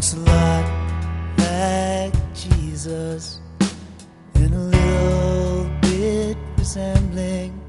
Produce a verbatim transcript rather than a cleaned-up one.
looks a lot like Jesus, and a little bit resembling